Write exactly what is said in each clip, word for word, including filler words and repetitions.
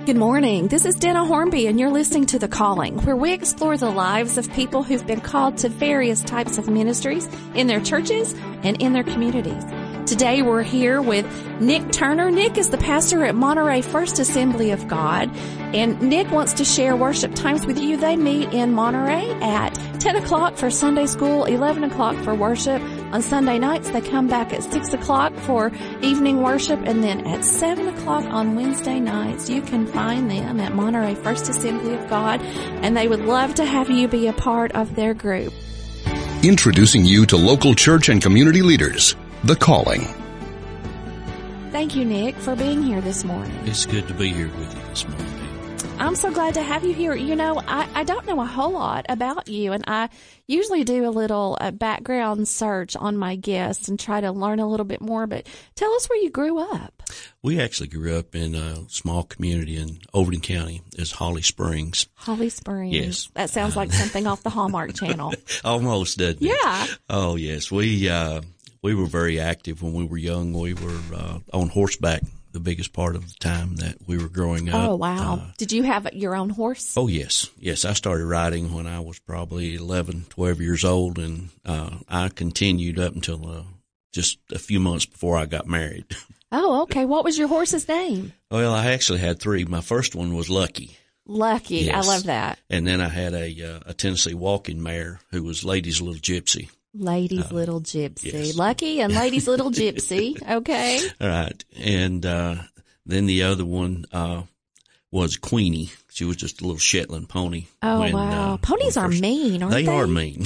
Good morning. This is Dana Hornby, and you're listening to The Calling, where we explore the lives of people who've been called to various types of ministries in their churches and in their communities. Today we're here with Nick Turner. Nick is the pastor at Monterey First Assembly of God, and Nick wants to share worship times with you. They meet in Monterey at ten o'clock for Sunday school, eleven o'clock for worship. On Sunday nights, they come back at six o'clock for evening worship, and then at seven o'clock on Wednesday nights, you can find them at Monterey First Assembly of God, and they would love to have you be a part of their group. Introducing you to local church and community leaders. The Calling. Thank you, Nick, for being here this morning. It's good to be here with you this morning. I'm so glad to have you here. You know, I, I don't know a whole lot about you, and I usually do a little uh, background search on my guests and try to learn a little bit more, but tell us where you grew up. We actually grew up in a small community in Overton County. It's Holly Springs. Holly Springs. Yes. That sounds like something off the Hallmark Channel. Almost, doesn't it? Yeah. Oh, yes. We, uh, we were very active when we were young. We were, uh, on horseback the biggest part of the time that we were growing up. Oh, wow. Uh, Did you have your own horse? Oh, yes. Yes. I started riding when I was probably eleven, twelve years old, and, uh, I continued up until, uh, just a few months before I got married. Oh, okay. What was your horse's name? Well, I actually had three. My first one was Lucky. Lucky. Yes. I love that. And then I had a, uh, a Tennessee walking mare who was Lady's Little Gypsy. Lady's Uh, Little Gypsy. yes. Lucky and Lady's Little Gypsy. Okay. All right. And, uh, then the other one, uh, was Queenie. She was just a little Shetland pony. Oh, when, wow. uh, Ponies when are first, mean, aren't they? They are mean.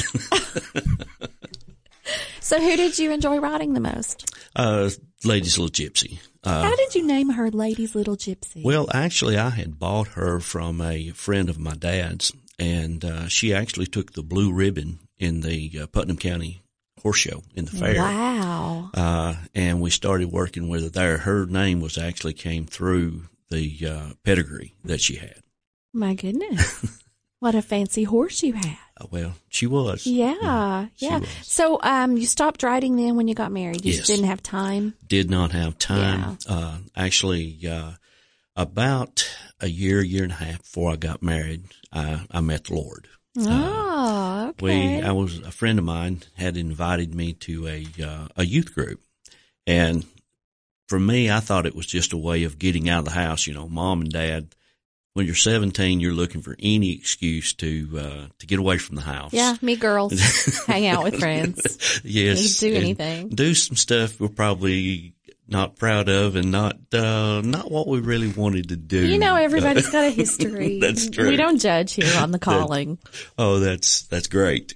So who did you enjoy riding the most? uh, Lady's Little Gypsy. Uh, How did you name her Lady's Little Gypsy? well, actually, I had bought her from a friend of my dad's, and, uh, she actually took the blue ribbon in the uh, Putnam County Horse Show in the fair. Wow. Uh, and we started working with her there. Her name was actually came through the, uh, pedigree that she had. My goodness. What a fancy horse you had. Uh, well, she was. Yeah. she Yeah. was. So, um, you stopped riding then when you got married. You just Yes. didn't have time. Did not have time. Uh, actually, uh, about a year, year and a half before I got married, I, I met the Lord. Oh, okay. We, I was, a friend of mine had invited me to a, uh, a youth group. And for me, I thought it was just a way of getting out of the house. You know, mom and dad, when you're seventeen, you're looking for any excuse to, uh, to get away from the house. Yeah, me girls. Hang out with friends. Yes. Do and anything. Do some stuff we're probably not proud of and not, uh, not what we really wanted to do. You know, everybody's got a history. That's true. We don't judge here on The Calling. Oh, that's, that's great.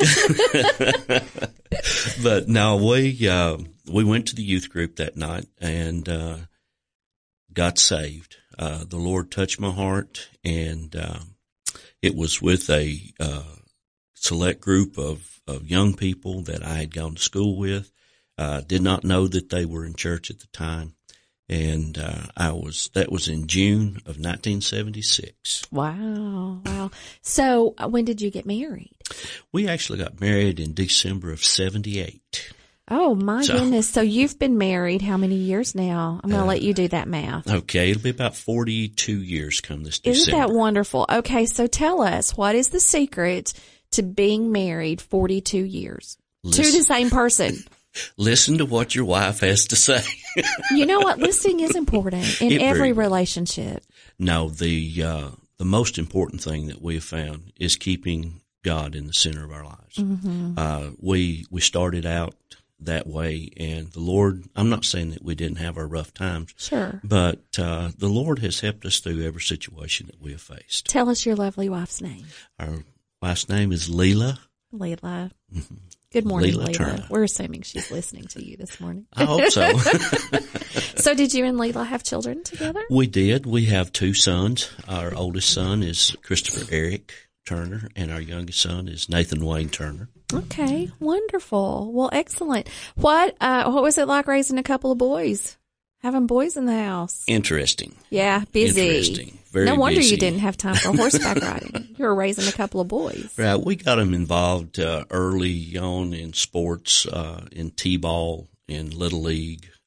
But no, we, uh, we went to the youth group that night and, uh, got saved. Uh, the Lord touched my heart, and, uh, it was with a, uh, select group of, of young people that I had gone to school with. Uh, did not know that they were in church at the time. And, uh, I was, that was in June of nineteen seventy-six. Wow. Wow. So uh, when did you get married? We actually got married in December of seventy-eight. Oh, my So- goodness. So you've been married how many years now? I'm going to Uh, let you do that math. Okay, it'll be about forty-two years come this Isn't December. that wonderful? Okay, so tell us, what is the secret to being married forty-two years to Listen, the same person? listen to what your wife has to say. You know what? Listening is important in It very every is. relationship. No, the uh, the most important thing that we have found is keeping God in the center of our lives. Mm-hmm. Uh, we we started out that way, and the Lord, I'm not saying that we didn't have our rough times, Sure. but uh, the Lord has helped us through every situation that we have faced. Tell us your lovely wife's name. Our last name is Leela. Leela. Good morning, Leela Leela. Turner. We're assuming she's listening to you this morning. I hope so. So did you and Leela have children together? We did. We have two sons. Our oldest son is Christopher Eric Turner, and our youngest son is Nathan Wayne Turner. Okay, wonderful. Well, excellent. What uh, what was it like raising a couple of boys? Having boys in the house? Interesting. Yeah, busy. Interesting. Very no wonder busy. you didn't have time for horseback riding. You were raising a couple of boys. Right. We got them involved uh, early on in sports, uh, in T-ball, in Little League.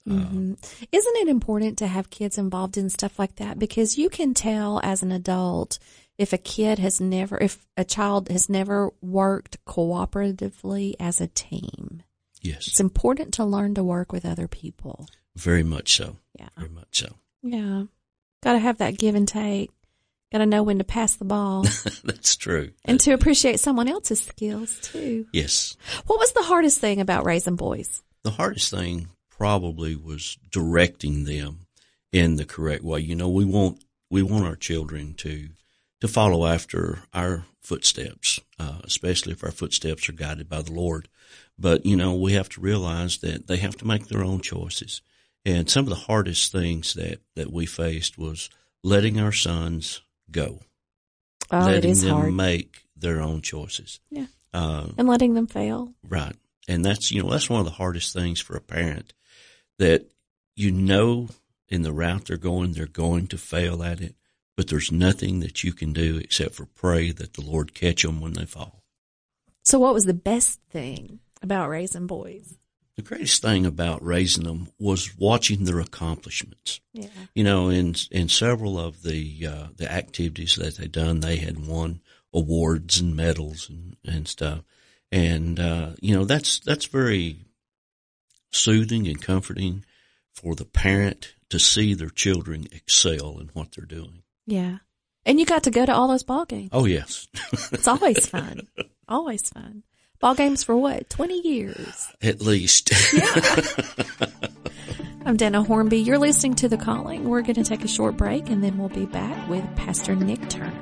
Mm-hmm. Isn't it important to have kids involved in stuff like that? Because you can tell as an adult if a kid has never, if a child has never worked cooperatively as a team. Yes. It's important to learn to work with other people. Very much so. Yeah. Very much so. Yeah. Got to have that give and take. Got to know when to pass the ball. That's true. And to appreciate someone else's skills, too. Yes. What was the hardest thing about raising boys? The hardest thing probably was directing them in the correct way. You know, we want we want our children to to follow after our footsteps, uh, especially if our footsteps are guided by the Lord. But, you know, we have to realize that they have to make their own choices. And some of the hardest things that, that we faced was letting our sons go. Oh, letting it is them hard. make their own choices. Yeah. Uh, and letting them fail. Right. And that's, you know, that's one of the hardest things for a parent, that you know in the route they're going, they're going to fail at it, but there's nothing that you can do except for pray that the Lord catch them when they fall. So what was the best thing about raising boys? The greatest thing about raising them was watching their accomplishments. Yeah. You know, in in several of the uh, the activities that they done, they had won awards and medals and, and stuff. And uh, you know, that's that's very soothing and comforting for the parent to see their children excel in what they're doing. Yeah. And you got to go to all those ball games. Oh, yes. It's always fun. Always fun. Ball games for what? twenty years. At least. Yeah. I'm Dana Hornby. You're listening to The Calling. We're going to take a short break, and then we'll be back with Pastor Nick Turner.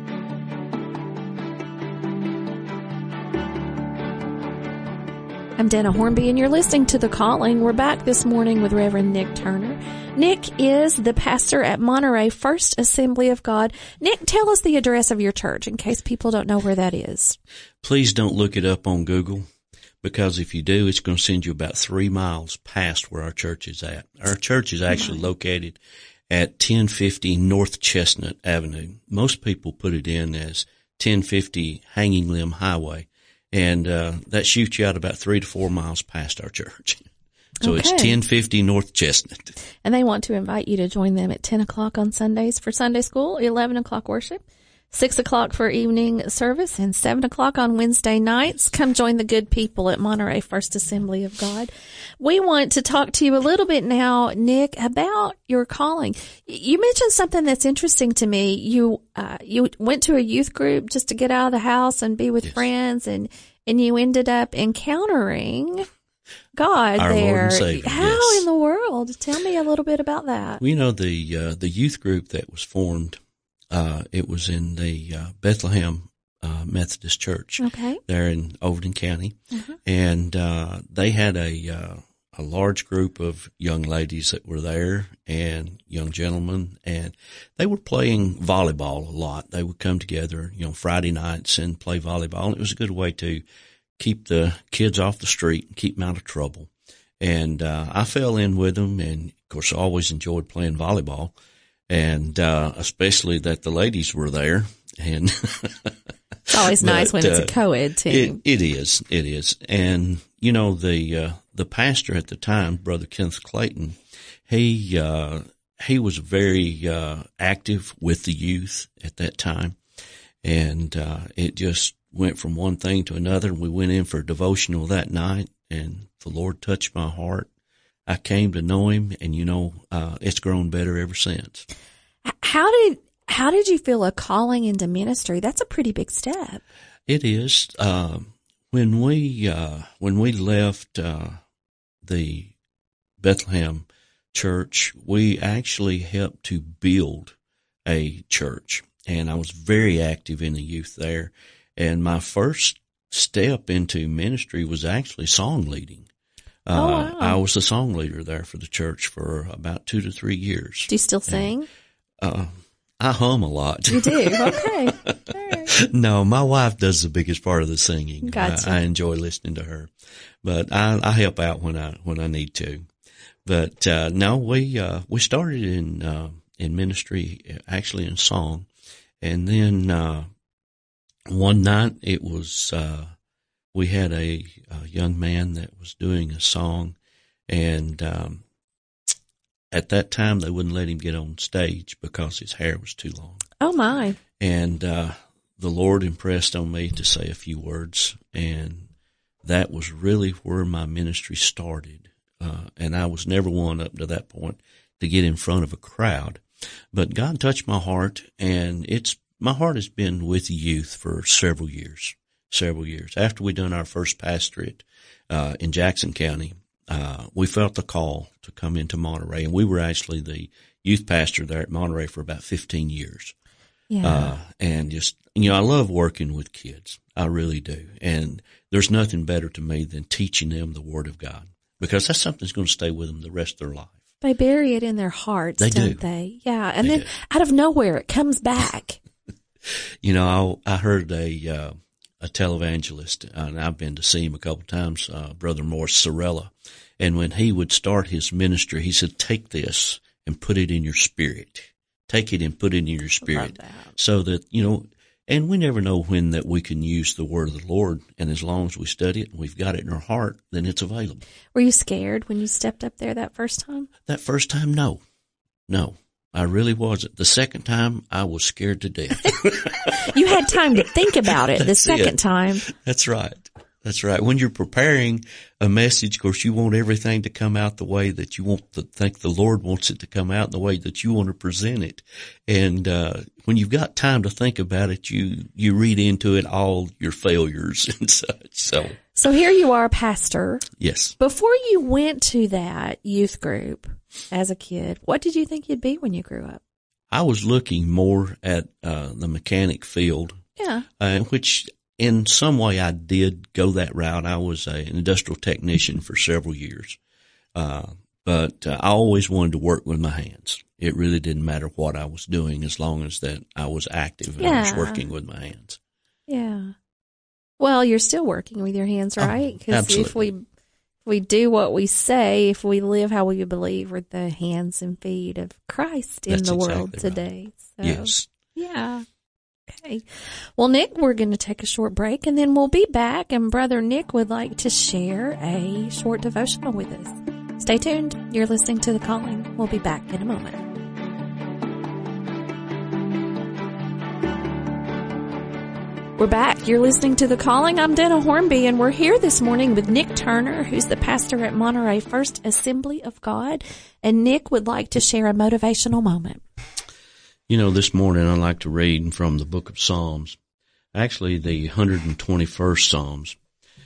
I'm Dana Hornby, and you're listening to The Calling. We're back this morning with Reverend Nick Turner. Nick is the pastor at Monterey First Assembly of God. Nick, tell us the address of your church in case people don't know where that is. Please don't look it up on Google, because if you do, it's going to send you about three miles past where our church is at. Our church is actually located at ten fifty North Chestnut Avenue. Most people put it in as ten fifty Hanging Limb Highway. And uh, that shoots you out about three to four miles past our church. So okay. It's ten fifty North Chestnut. And they want to invite you to join them at ten o'clock on Sundays for Sunday school, eleven o'clock worship, six o'clock for evening service, and seven o'clock on Wednesday nights. Come join the good people at Monterey First Assembly of God. We want to talk to you a little bit now, Nick, about your calling. You mentioned something that's interesting to me. You uh, you went to a youth group just to get out of the house and be with yes. friends, and, and you ended up encountering God Our there. Lord and Savior, How yes. in the world? Tell me a little bit about that. Well, you know, the uh, the youth group that was formed, uh, it was in the uh, Bethlehem uh, Methodist Church Okay. there in Overton County. Uh-huh. And uh, they had a uh, a large group of young ladies that were there and young gentlemen, and they were playing volleyball a lot. They would come together, you know, Friday nights and play volleyball. And it was a good way to keep the kids off the street and keep them out of trouble. And uh, I fell in with them, and of course I always enjoyed playing volleyball, and uh, especially that the ladies were there. And it's always nice but, when it's uh, a co-ed team. It, it is, it is. And you know, the uh, the pastor at the time, Brother Kenneth Clayton, he uh, he was very uh, active with the youth at that time, and uh, it just went from one thing to another. We went in for a devotional that night, and the Lord touched my heart. I came to know Him, and you know, uh, it's grown better ever since. How did how did you feel a calling into ministry? That's a pretty big step. It is. Um, when we uh, when we left uh, the Bethlehem church, we actually helped to build a church, and I was very active in the youth there. And my first step into ministry was actually song leading. Uh, oh, wow. I was the song leader there for the church for about two to three years. Do you still sing? And, uh, I hum a lot. You do? Okay. All right. No, my wife does the biggest part of the singing. Gotcha. I, I enjoy listening to her, but I, I help out when I, when I need to. But, uh, no, we, uh, we started in, uh, in ministry, actually in song. And then, uh, one night it was, uh, we had a, a young man that was doing a song, and, um, at that time they wouldn't let him get on stage because his hair was too long. Oh my. And, uh, the Lord impressed on me to say a few words, and that was really where my ministry started. Uh, and I was never one up to that point to get in front of a crowd, but God touched my heart, and it's, my heart has been with youth for several years, several years. After we done our first pastorate, uh, in Jackson County, uh, we felt the call to come into Monterey, and we were actually the youth pastor there at Monterey for about fifteen years. Yeah. Uh, and just, you know, I love working with kids. I really do. And there's nothing better to me than teaching them the Word of God, because that's something that's going to stay with them the rest of their life. They bury it in their hearts, they don't do. they? Yeah. And they then do. out of nowhere, it comes back. You know, I, I heard a, uh, a televangelist, and I've been to see him a couple of times, uh, Brother Morris Sorella. And when he would start his ministry, he said, take this and put it in your spirit. Take it and put it in your spirit, so that, you know, and we never know when that we can use the word of the Lord. And as long as we study it and we've got it in our heart, then it's available. Were you scared when you stepped up there that first time? That first time, no, no, I really wasn't. The second time, I was scared to death. You had time to think about it the That's second it. time. That's right. That's right. When you're preparing a message, of course, you want everything to come out the way that you want to think the Lord wants it to come out, in the way that you want to present it. And, uh, when you've got time to think about it, you, you read into it all your failures and such. So, So here you are, pastor. yes. Before you went to that youth group as a kid, what did you think you'd be when you grew up? I was looking more at, uh, the mechanic field, Yeah. uh, which, in some way, I did go that route. I was a, an industrial technician for several years. Uh, but uh, I always wanted to work with my hands. It really didn't matter what I was doing as long as that I was active and Yeah. I was working with my hands. Yeah. Well, you're still working with your hands, Oh, right? Because if absolutely. we, if we do what we say, if we live how we believe, we're the hands and feet of Christ in That's the world exactly right. today. So, Yes. yeah. Okay. Well, Nick, we're going to take a short break, and then we'll be back, and Brother Nick would like to share a short devotional with us. Stay tuned. You're listening to The Calling. We'll be back in a moment. We're back. You're listening to The Calling. I'm Dana Hornby, and we're here this morning with Nick Turner, who's the pastor at Monterey First Assembly of God, and Nick would like to share a motivational moment. You know, this morning I'd like to read from the book of Psalms, actually the one hundred twenty-first Psalms.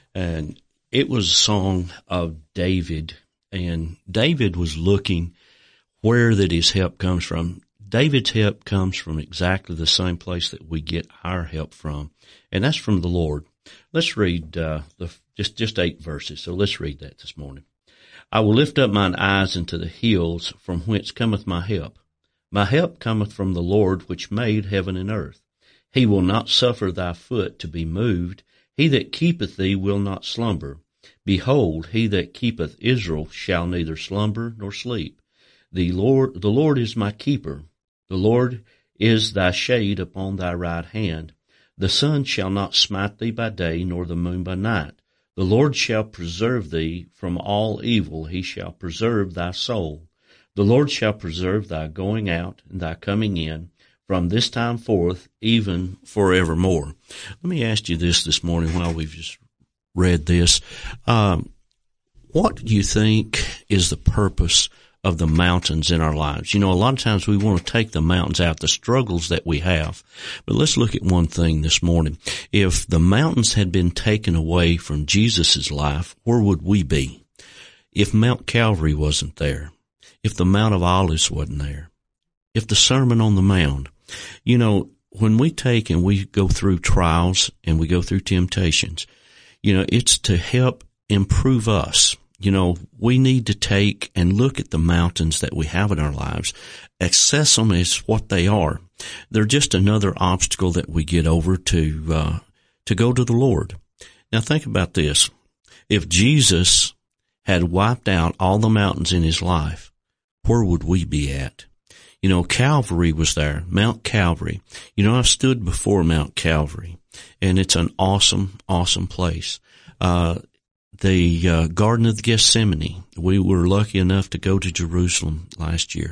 And it was a song of David, and David was looking where that his help comes from. David's help comes from exactly the same place that we get our help from, and that's from the Lord. Let's read uh, the just just eight verses. So let's read that this morning. I will lift up mine eyes into the hills, from whence cometh my help. My help cometh from the Lord, which made heaven and earth. He will not suffer thy foot to be moved. He that keepeth thee will not slumber. Behold, he that keepeth Israel shall neither slumber nor sleep. The Lord, the Lord is my keeper. The Lord is thy shade upon thy right hand. The sun shall not smite thee by day, nor the moon by night. The Lord shall preserve thee from all evil. He shall preserve thy soul. The Lord shall preserve thy going out and thy coming in from this time forth, even forevermore. Let me ask you this this morning while we've just read this. Um, what do you think is the purpose of the mountains in our lives? You know, a lot of times we want to take the mountains out, the struggles that we have. But let's look at one thing this morning. If the mountains had been taken away from Jesus' life, where would we be? If Mount Calvary wasn't there, if the Mount of Olives wasn't there, if the Sermon on the Mount, you know, when we take and we go through trials and we go through temptations, you know, it's to help improve us. You know, we need to take and look at the mountains that we have in our lives, assess them as what they are. They're just another obstacle that we get over to, uh, to go to the Lord. Now think about this. If Jesus had wiped out all the mountains in his life, where would we be at? You know, Calvary was there, Mount Calvary. You know, I've stood before Mount Calvary, and it's an awesome, awesome place. Uh, the uh, Garden of Gethsemane. We were lucky enough to go to Jerusalem last year.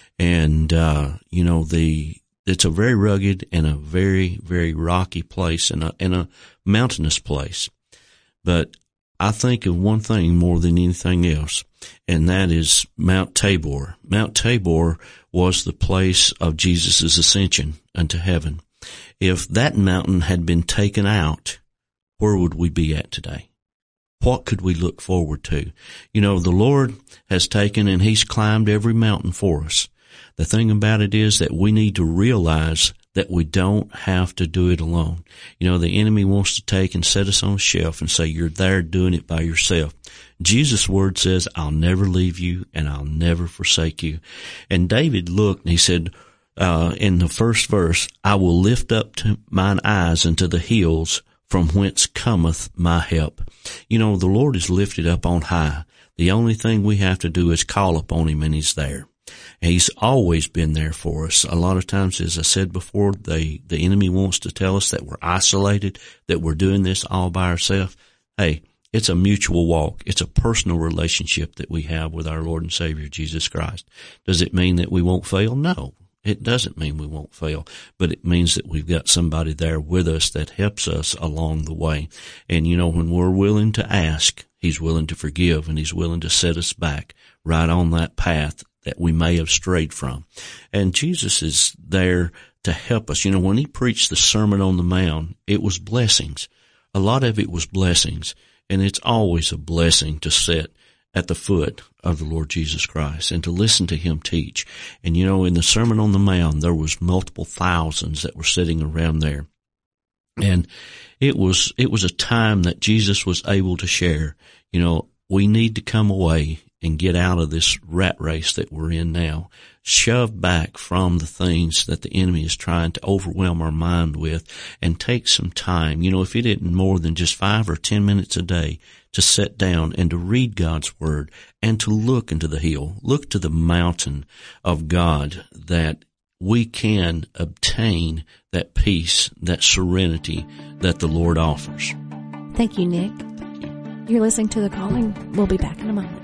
And, uh, you know, the, it's a very rugged and a very, very rocky place and a, and a mountainous place. But I think of one thing more than anything else, and that is Mount Tabor. Mount Tabor was the place of Jesus' ascension unto heaven. If that mountain had been taken out, where would we be at today? What could we look forward to? You know, the Lord has taken and He's climbed every mountain for us. The thing about it is that we need to realize that we don't have to do it alone. You know, the enemy wants to take and set us on a shelf and say, you're there doing it by yourself. Jesus' word says, I'll never leave you and I'll never forsake you. And David looked and he said, uh, in the first verse, I will lift up to mine eyes unto the hills from whence cometh my help. You know, the Lord is lifted up on high. The only thing we have to do is call upon Him and He's there. He's always been there for us. A lot of times, as I said before, the, the enemy wants to tell us that we're isolated, that we're doing this all by ourselves. Hey, it's a mutual walk. It's a personal relationship that we have with our Lord and Savior, Jesus Christ. Does it mean that we won't fail? No, it doesn't mean we won't fail, but it means that we've got somebody there with us that helps us along the way. And, you know, when we're willing to ask, He's willing to forgive and He's willing to set us back right on that path that we may have strayed from. And Jesus is there to help us. You know, when He preached the Sermon on the Mount, it was blessings. A lot of it was blessings. And it's always a blessing to sit at the foot of the Lord Jesus Christ and to listen to Him teach. And, you know, in the Sermon on the Mount, there was multiple thousands that were sitting around there. And it was, it was a time that Jesus was able to share. You know, we need to come away and get out of this rat race that we're in now, shove back from the things that the enemy is trying to overwhelm our mind with, and take some time, you know, if it isn't more than just five or ten minutes a day, to sit down and to read God's Word and to look into the hill, look to the mountain of God, that we can obtain that peace, that serenity that the Lord offers. Thank you, Nick. You're listening to The Calling. We'll be back in a moment.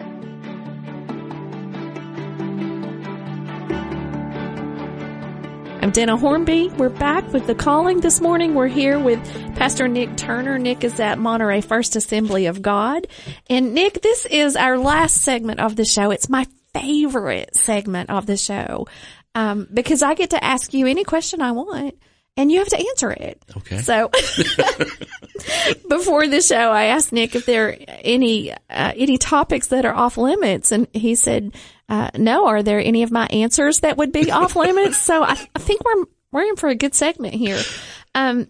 I'm Dana Hornby. We're back with The Calling this morning. We're here with Pastor Nick Turner. Nick is at Monterey First Assembly of God. And Nick, this is our last segment of the show. It's my favorite segment of the show, um, because I get to ask you any question I want and you have to answer it. Okay. So before the show, I asked Nick if there are any, uh, any topics that are off limits. And he said, uh, no. Are there any of my answers that would be off limits? So I, I think we're, we're in for a good segment here. Um,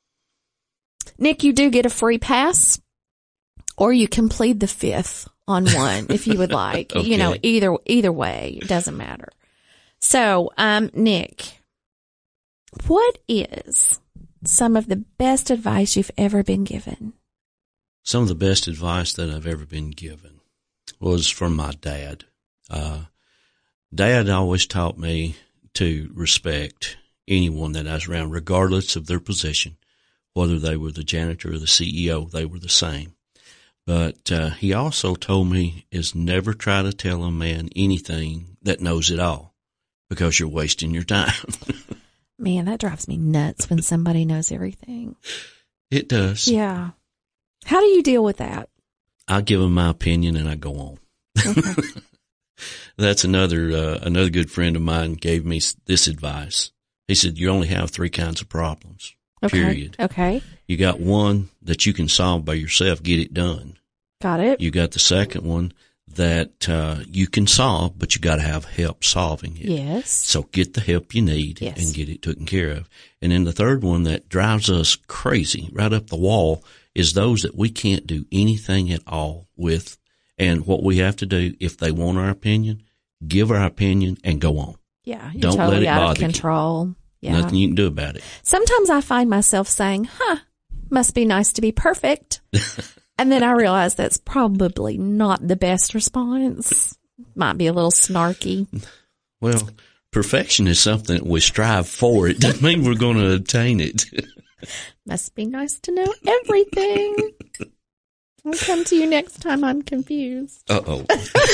Nick, you do get a free pass, or you can plead the fifth on one if you would like. Okay. You know, either, either way, it doesn't matter. So, um, Nick, what is some of the best advice you've ever been given? Some of the best advice that I've ever been given was from my dad. Uh, Dad always taught me to respect anyone that I was around, regardless of their position, whether they were the janitor or the C E O, they were the same. But uh, he also told me is never try to tell a man anything that knows it all, because you're wasting your time. Man, that drives me nuts when somebody knows everything. It does. Yeah. How do you deal with that? I give them my opinion and I go on. Okay. That's another, uh, another good friend of mine gave me this advice. He said, you only have three kinds of problems, okay. period. Okay. You got one that you can solve by yourself, get it done. Got it. You got the second one that, uh, you can solve, but you got to have help solving it. Yes. So get the help you need yes. and get it taken care of. And then the third one that drives us crazy right up the wall is those that we can't do anything at all with. And what we have to do, if they want our opinion, give our opinion and go on. Yeah. You're Don't totally let it out bother of control. you. Yeah. Nothing you can do about it. Sometimes I find myself saying, huh, must be nice to be perfect. And then I realize that's probably not the best response. Might be a little snarky. Well, perfection is something that we strive for. It doesn't mean we're going to obtain it. Must be nice to know everything. I'll come to you next time I'm confused. Uh-oh.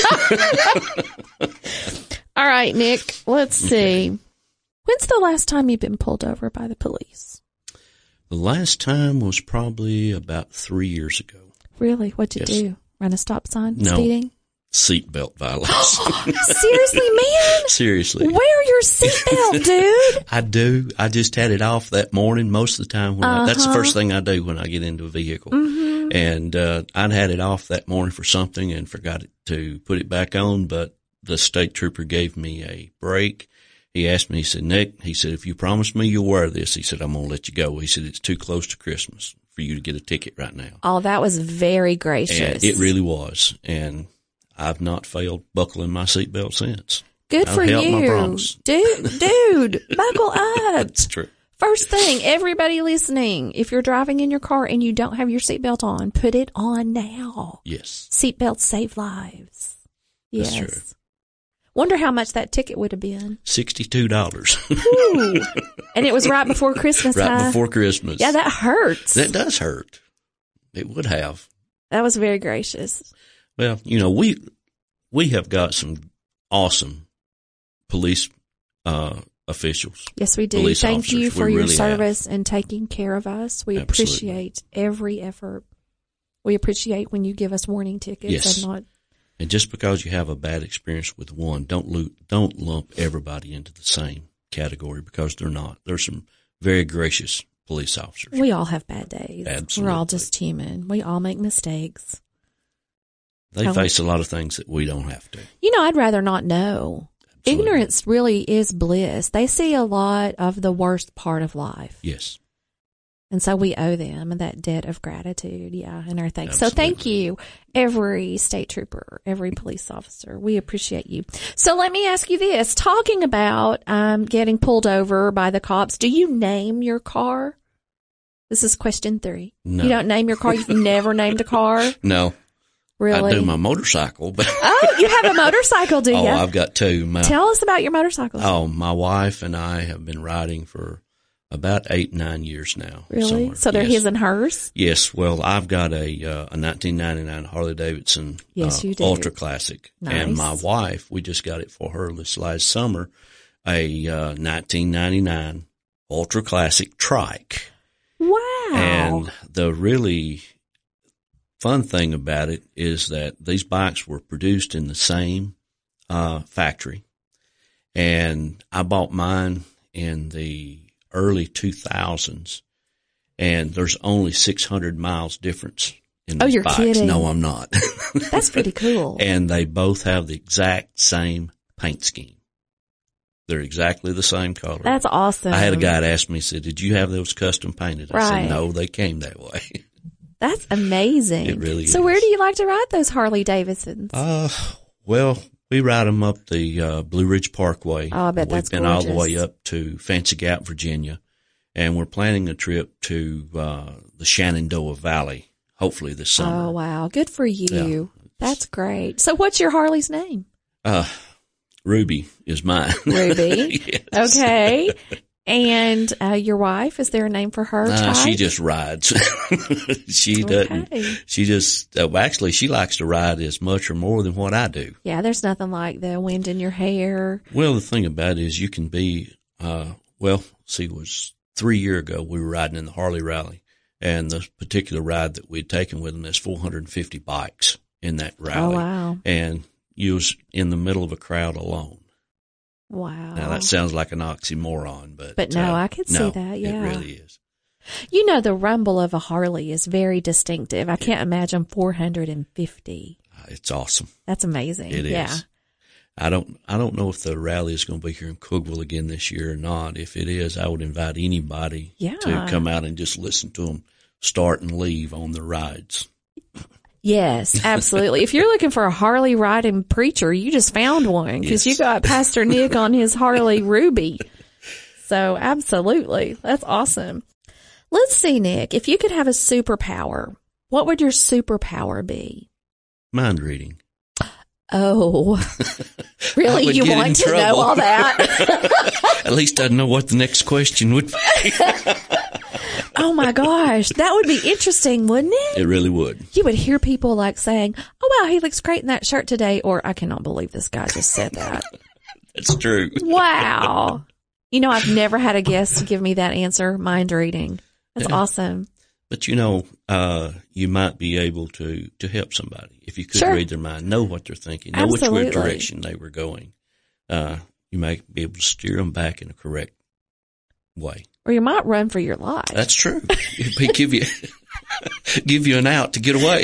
All right, Nick, let's see. When's the last time you've been pulled over by the police? The last time was probably about three years ago. Really? What'd you Yes. do? Run a stop sign? No. Speeding? Seatbelt violation. Seriously, man? Seriously. Wear your seatbelt, dude. I do. I just had it off that morning most of the time. When I, that's the Uh-huh. first thing I do when I get into a vehicle. Mm-hmm. And uh, I'd had it off that morning for something and forgot it to put it back on, but the state trooper gave me a break. He asked me, he said, Nick, he said, if you promise me you'll wear this, he said, I'm going to let you go. He said, it's too close to Christmas for you to get a ticket right now. Oh, that was very gracious. And it really was. And I've not failed buckling my seatbelt since. Good I've for held my you. promise. Dude, dude, buckle up. It's true. First thing, everybody listening, if you're driving in your car and you don't have your seatbelt on, put it on now. Yes. Seatbelts save lives. Yes. That's true. Wonder how much that ticket would have been. sixty-two dollars. Ooh. And it was right before Christmas, Right huh? before Christmas. Yeah, that hurts. That does hurt. It would have. That was very gracious. Well, you know, we, we have got some awesome police, uh, officials. Yes, we do. Police Thank officers. you We for your really service and taking care of us. We Absolutely. appreciate every effort. We appreciate when you give us warning tickets Yes. and not. And just because you have a bad experience with one, don't lo- don't lump everybody into the same category because they're not. There's some very gracious police officers. We all have bad days. Absolutely. We're all just human. We all make mistakes. They How- face a lot of things that we don't have to. You know, I'd rather not know. Absolutely. Ignorance really is bliss. They see a lot of the worst part of life. Yes. And so we owe them that debt of gratitude, yeah, and our thanks. So thank Absolutely. you, every state trooper, every police officer. We appreciate you. So let me ask you this. Talking about um, getting pulled over by the cops, do you name your car? This is question three. No. You don't name your car? You've never named a car? No. Really? I do my motorcycle, but Oh, you have a motorcycle, do you? oh, I've got two. My, Tell us about your motorcycle. oh, my wife and I have been riding for about eight, nine years now. Really? somewhere. So they're Yes. his and hers? Yes. Well, I've got a uh, a nineteen ninety-nine Harley Davidson Yes, uh, you do. Ultra Classic, and my Nice. wife, we just got it for her this last summer, a uh, nineteen ninety-nine Ultra Classic Trike. Wow. And the really fun thing about it is that these bikes were produced in the same uh, factory, and I bought mine in the early two thousands, and there's only six hundred miles difference in Oh, these you're bikes. kidding. No, I'm not. That's pretty cool. And they both have the exact same paint scheme. They're exactly the same color. That's awesome. I had a guy ask me, he said, did you have those custom painted? I Right. said, no, they came that way. That's amazing. It really So is. where do you like to ride those Harley Davidsons? Uh, well, we ride them up the uh, Blue Ridge Parkway. Oh, I bet We've that's been all the way gorgeous. up to Fancy Gap, Virginia, and we're planning a trip to uh, the Shenandoah Valley, hopefully this summer. Oh, wow. Good for you. Yeah. That's great. So what's your Harley's name? Uh, Ruby is mine. Ruby. Yes. Okay. And uh, your wife, is there a name for her? Nah, she type? just rides. she doesn't. Okay. She just uh, well, actually she likes to ride as much or more than what I do. Yeah, there's nothing like the wind in your hair. Well, the thing about it is you can be. Uh, well, see, it was three year ago we were riding in the Harley Rally, and the particular ride that we'd taken with them, there's four hundred fifty bikes in that rally. Oh, wow. And you was in the middle of a crowd alone. Wow. Now that sounds like an oxymoron, but But no, uh, I could see no, that, yeah. it really is. You know, the rumble of a Harley is very distinctive. I can't imagine four hundred fifty. It's awesome. That's amazing. It is. Yeah. I don't, I don't know if the rally is going to be here in Cookeville again this year or not. If it is, I would invite anybody Yeah. to come out and just listen to them start and leave on the rides. Yes, absolutely. If you're looking for a Harley riding preacher, you just found one because Yes. you got Pastor Nick on his Harley Ruby. So absolutely. That's awesome. Let's see, Nick, if you could have a superpower, what would your superpower be? Mind reading. Oh, I really? would You get in want to know trouble. all that? At least I'd know what the next question would be. Oh my gosh. That would be interesting, wouldn't it? It really would. You would hear people like saying, oh wow, he looks great in that shirt today. Or I cannot believe this guy just said that. That's true. Wow. You know, I've never had a guest give me that answer. Mind reading. That's Yeah. awesome. But you know, uh, you might be able to, to help somebody if you could Sure. read their mind, know what they're thinking, know Absolutely. which way direction they were going. Uh, you might be able to steer them back in a correct way. Or you might run for your life. That's true. It'd give you, give you an out to get away.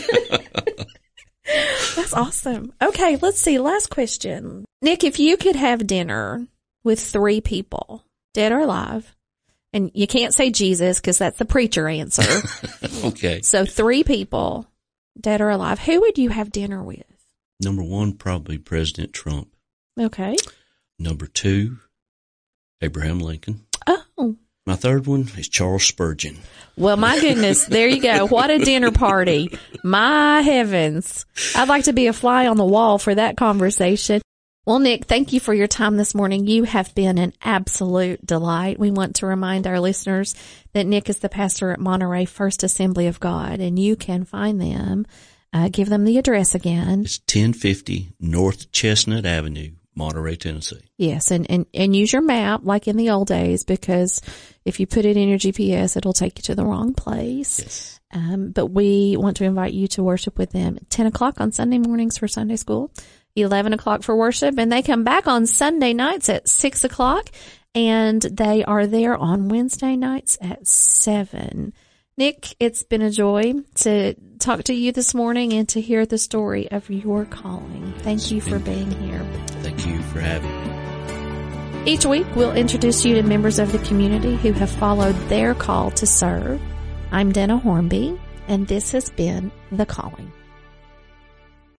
That's awesome. Okay, let's see. Last question. Nick, if you could have dinner with three people, dead or alive, and you can't say Jesus because that's the preacher answer. Okay. So three people, dead or alive, who would you have dinner with? Number one, probably President Trump. Okay. Number two, Abraham Lincoln. Oh. My third one is Charles Spurgeon. Well, my goodness, there you go. What a dinner party. My heavens. I'd like to be a fly on the wall for that conversation. Well, Nick, thank you for your time this morning. You have been an absolute delight. We want to remind our listeners that Nick is the pastor at Monterey First Assembly of God, and you can find them. Uh, give them the address again. It's ten fifty North Chestnut Avenue, Monterey, Tennessee. Yes, and, and, and use your map like in the old days, because if you put it in your G P S, it'll take you to the wrong place. Yes. Um, but we want to invite you to worship with them at ten o'clock on Sunday mornings for Sunday school, eleven o'clock for worship, and they come back on Sunday nights at six o'clock, and they are there on Wednesday nights at seven. Nick, it's been a joy to talk to you this morning and to hear the story of your calling. Thank you for being here. Thank you for having me. Each week, we'll introduce you to members of the community who have followed their call to serve. I'm Dana Hornby, and this has been The Calling.